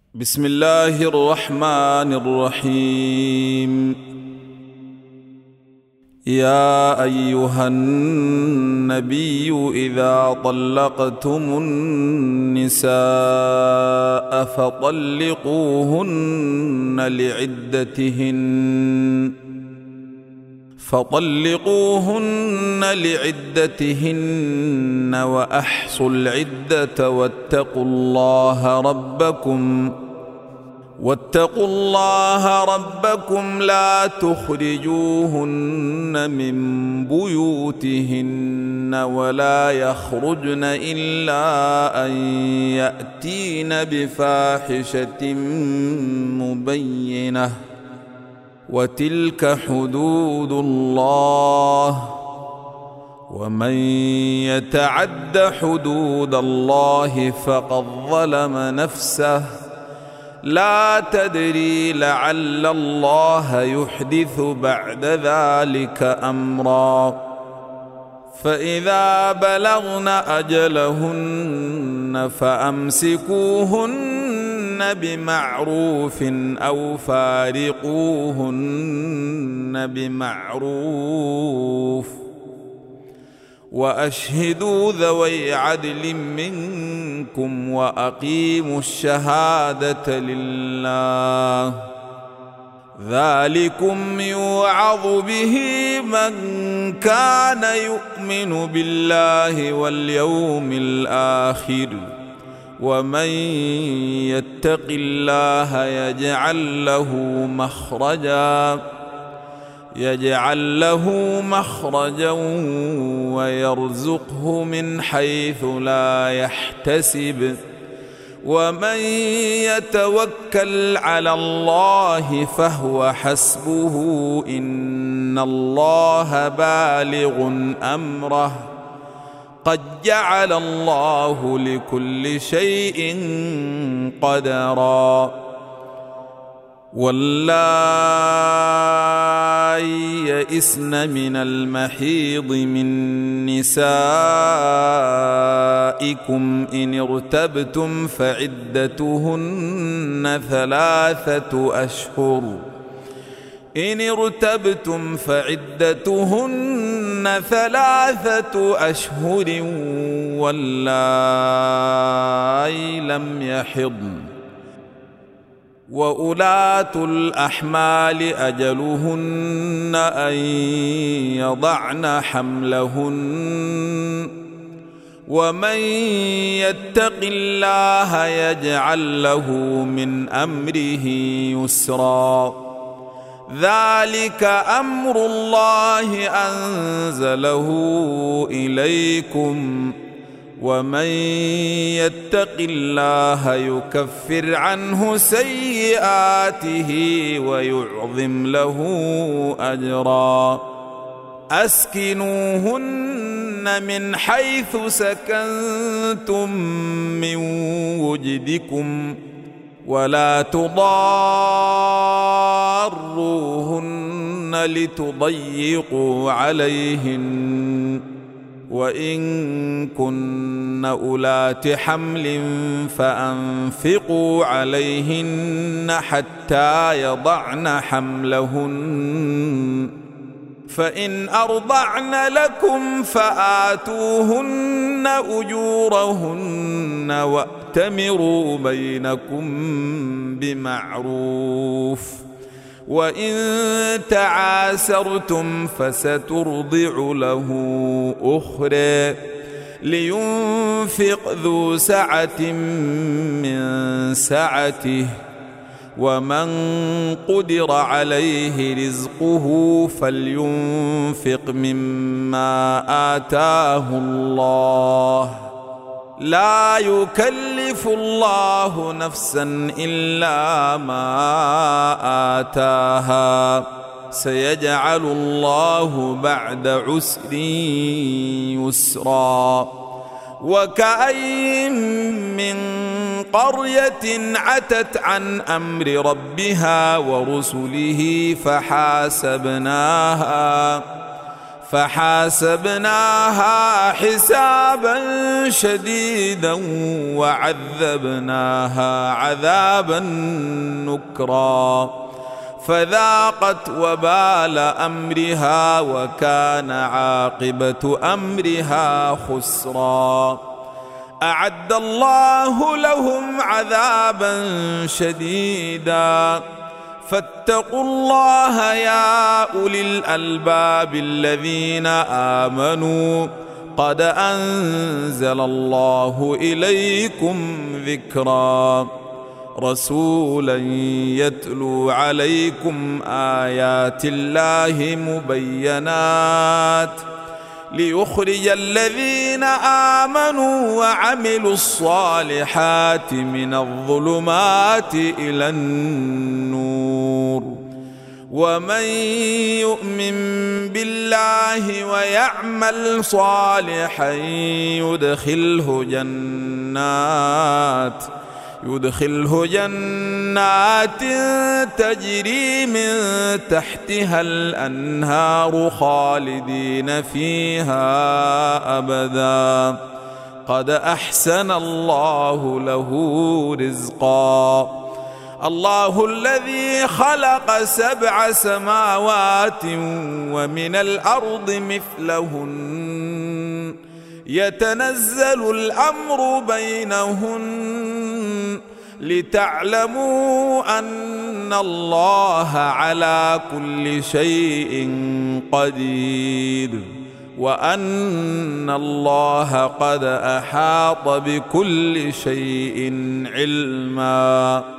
بسم الله الرحمن الرحيم. يا أيها النبي إذا طلقتم النساء فطلقوهن لعدتهن وأحصوا العدة واتقوا الله ربكم لا تخرجوهن من بيوتهن ولا يخرجن إلا أن يأتين بفاحشة مبينة وتلك حدود الله ومن يتعد حدود الله فقد ظلم نفسه لا تدري لعل الله يحدث بعد ذلك أمرا. فإذا بلغن أجلهن فأمسكوهن بمعروف أو فارقوهن بمعروف وأشهدوا ذوي عدل منكم وأقيموا الشهادة لله ذلكم يوعظ به من كان يؤمن بالله واليوم الآخر ومن يتق الله يجعل له مخرجا ويرزقه من حيث لا يحتسب ومن يتوكل على الله فهو حسبه إن الله بالغ أمره قد جعل الله لكل شيء قدرا. واللائي يئسن من المحيض من نسائكم إن ارتبتم فعدتهن ثلاثة أشهر واللائي لم يحضن وأولاة الأحمال أجلهن أن يضعن حملهن ومن يتق الله يجعل له من أمره يسرا. ذلك أمر الله أنزله إليكم ومن يتق الله يكفر عنه سيئاته ويعظم له أجرا. أسكنوهن من حيث سكنتم من وجدكم ولا تضاروهن لتضيقوا عليهن وإن كن أولات حمل فأنفقوا عليهن حتى يضعن حملهن فإن أرضعن لكم فآتوهن أجورهن وأتمروا بينكم بمعروف وإن تعاسرتم فسترضع له أخرى لينفق ذو سعة من سعته ومن قدر عليه رزقه فلينفق مما آتاه الله لا يكلف الله نفسا إلا ما آتاها سيجعل الله بعد عسر يسرا. وكأين من قرية عتت عن أمر ربها ورسله فحاسبناها حسابا شديدا وعذبناها عذابا نكرا فذاقت وبال أمرها وكان عاقبة أمرها خسرا أعد الله لهم عذابا شديدا فاتقوا الله يا أولي الألباب الذين آمنوا قد أنزل الله إليكم ذكرا رسولا يتلو عليكم آيات الله مبينات ليخرج الذين آمنوا وعملوا الصالحات من الظلمات إلى النور ومن يؤمن بالله ويعمل صالحا يدخله جنات تجري من تحتها الأنهار خالدين فيها أبدا قد أحسن الله له رزقا الله الذي خلق 7 سماوات ومن الأرض مثلهن يتنزل الأمر بينهن لتعلموا أن الله على كل شيء قدير وأن الله قد أحاط بكل شيء علما